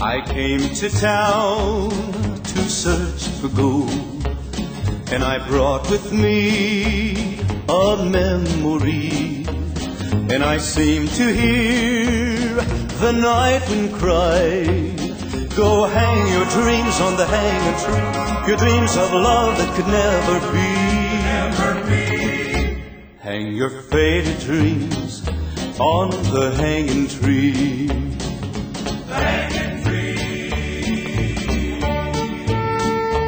I came to town to search for gold, and I brought with me a memory. And I seem to hear the night wind cry, go hang your dreams on the hanging tree, your dreams of love that could never be. Hang your faded dreams on the hanging tree.